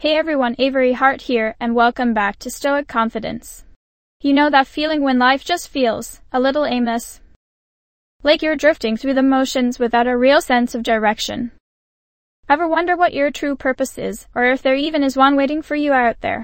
Hey everyone, Avery Hart here, and welcome back to Stoic Confidence. You know that feeling when life just feels a little aimless? Like you're drifting through the motions without a real sense of direction. Ever wonder what your true purpose is, or if there even is one waiting for you out there?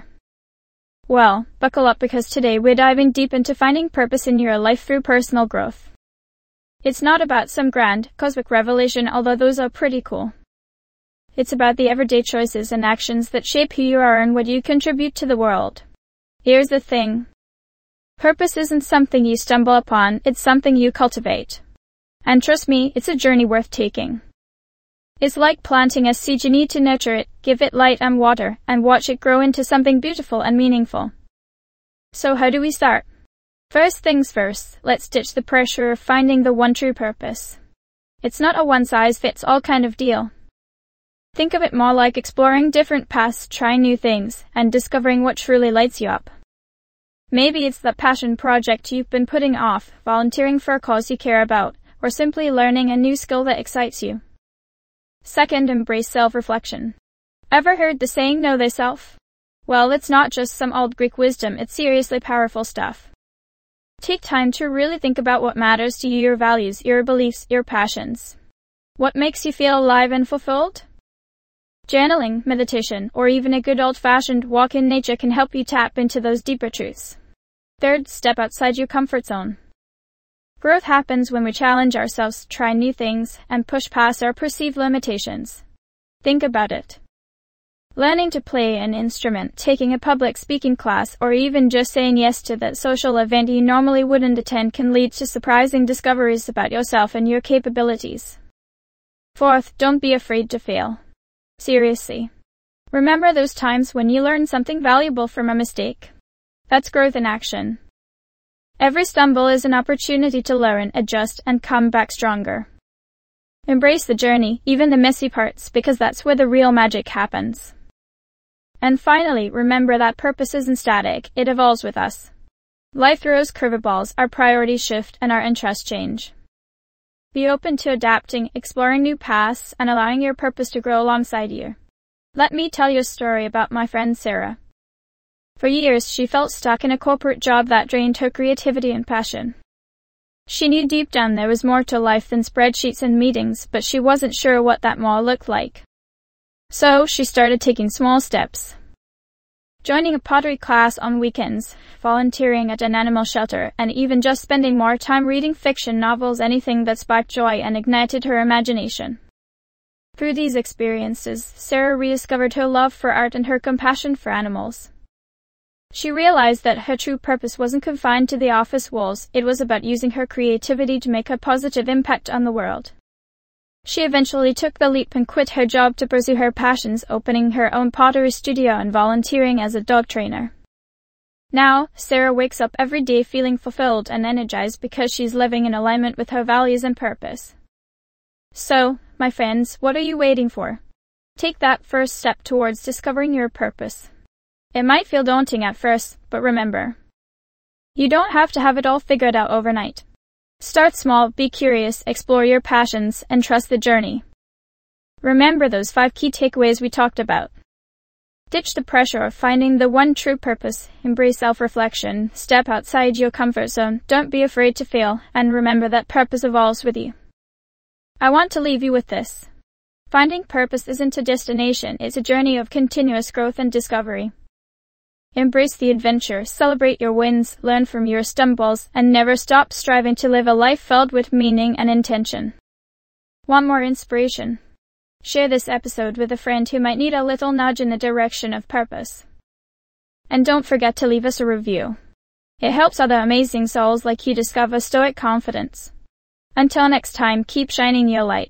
Well, buckle up because today we're diving deep into finding purpose in your life through personal growth. It's not about some grand, cosmic revelation, although those are pretty cool. It's about the everyday choices and actions that shape who you are and what you contribute to the world. Here's the thing. Purpose isn't something you stumble upon, it's something you cultivate. And trust me, it's a journey worth taking. It's like planting a seed. You need to nurture it, give it light and water, and watch it grow into something beautiful and meaningful. So how do we start? First things first, let's ditch the pressure of finding the one true purpose. It's not a one-size-fits-all kind of deal. Think of it more like exploring different paths, trying new things, and discovering what truly lights you up. Maybe it's that passion project you've been putting off, volunteering for a cause you care about, or simply learning a new skill that excites you. Second, embrace self-reflection. Ever heard the saying, know thyself? Well, it's not just some old Greek wisdom, it's seriously powerful stuff. Take time to really think about what matters to you, your values, your beliefs, your passions. What makes you feel alive and fulfilled? Journaling, meditation, or even a good old-fashioned walk in nature can help you tap into those deeper truths. Third, step outside your comfort zone. Growth happens when we challenge ourselves, try new things, and push past our perceived limitations. Think about it. Learning to play an instrument, taking a public speaking class, or even just saying yes to that social event you normally wouldn't attend can lead to surprising discoveries about yourself and your capabilities. Fourth, don't be afraid to fail. Seriously. Remember those times when you learned something valuable from a mistake? That's growth in action. Every stumble is an opportunity to learn, adjust, and come back stronger. Embrace the journey, even the messy parts, because that's where the real magic happens. And finally, remember that purpose isn't static, it evolves with us. Life throws curveballs, our priorities shift, and our interests change. Be open to adapting, exploring new paths, and allowing your purpose to grow alongside you. Let me tell you a story about my friend Sarah. For years, she felt stuck in a corporate job that drained her creativity and passion. She knew deep down there was more to life than spreadsheets and meetings, but she wasn't sure what that more looked like. So, she started taking small steps. Joining a pottery class on weekends, volunteering at an animal shelter, and even just spending more time reading fiction novels, anything that sparked joy and ignited her imagination. Through these experiences, Sarah rediscovered her love for art and her compassion for animals. She realized that her true purpose wasn't confined to the office walls, it was about using her creativity to make a positive impact on the world. She eventually took the leap and quit her job to pursue her passions, opening her own pottery studio and volunteering as a dog trainer. Now, Sarah wakes up every day feeling fulfilled and energized because she's living in alignment with her values and purpose. So, my friends, what are you waiting for? Take that first step towards discovering your purpose. It might feel daunting at first, but remember, you don't have to have it all figured out overnight. Start small, be curious, explore your passions, and trust the journey. Remember those 5 key takeaways we talked about. Ditch the pressure of finding the one true purpose, embrace self-reflection, step outside your comfort zone, don't be afraid to fail, and remember that purpose evolves with you. I want to leave you with this. Finding purpose isn't a destination, it's a journey of continuous growth and discovery. Embrace the adventure, celebrate your wins, learn from your stumbles, and never stop striving to live a life filled with meaning and intention. Want more inspiration? Share this episode with a friend who might need a little nudge in the direction of purpose. And don't forget to leave us a review. It helps other amazing souls like you discover Stoic Confidence. Until next time, keep shining your light.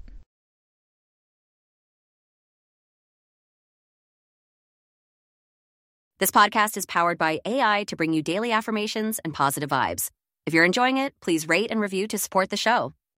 This podcast is powered by AI to bring you daily affirmations and positive vibes. If you're enjoying it, please rate and review to support the show.